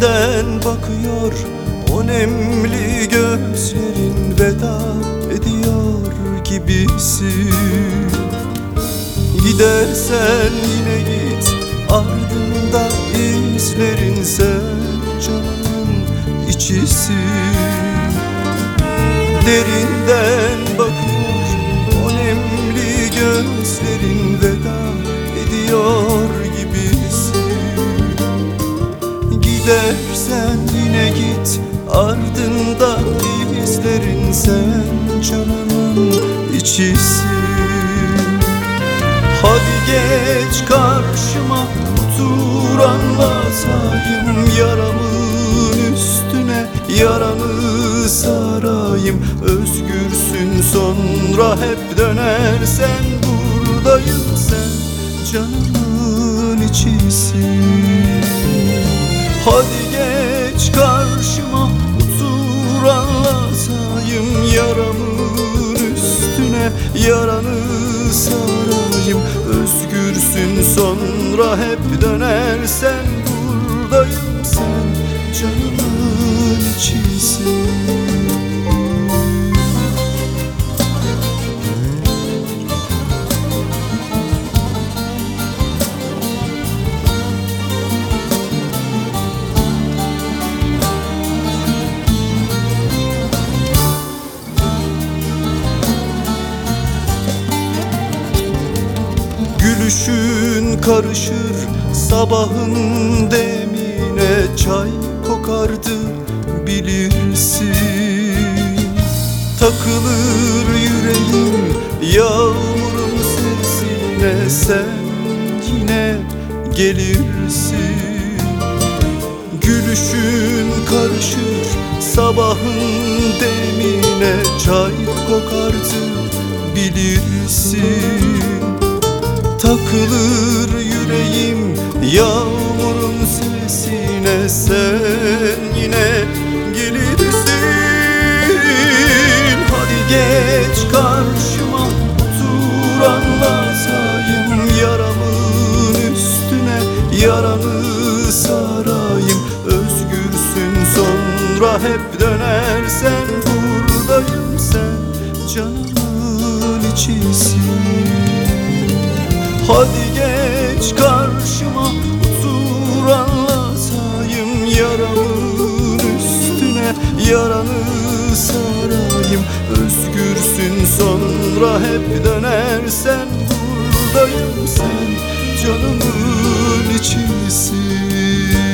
Derinden bakıyor o nemli gözlerin, veda ediyor gibisin. Gidersen yine git, ardında izlerin, sen canımın içisin. Derinden bakıyor o nemli gözlerin, veda ediyor gibisin. Gidersen yine git, ardında izlerin, sen canımın içisin. Hadi geç karşıma, otur anlatayım yaramın üstüne, yaranı sarayım. Özgürsün sonra hep dönersen, buradayım sen canımın içisin. Hadi geç karşıma, otur anlatayım yaramın üstüne, yaranı sarayım. Özgürsün sonra hep dönersen, buradayım sen canımın içisin. Gülüşün karışır sabahın demine, çay kokardı bilirsin. Takılır yüreğim yağmurun sesine, sen yine gelirsin. Gülüşün karışır sabahın demine, çay kokardı bilirsin. Takılır yüreğim yağmurun sesine, sen yine gelirsin. Hadi geç karşıma, otur anlatayım yaramın üstüne, yaranı sarayım. Özgürsün sonra hep dönersen, buradayım sen canımın içisin. Hadi geç karşıma, otur anlatayım yaramın üstüne, yaranı sarayım. Özgürsün sonra hep dönersen, buradayım sen canımın içisin.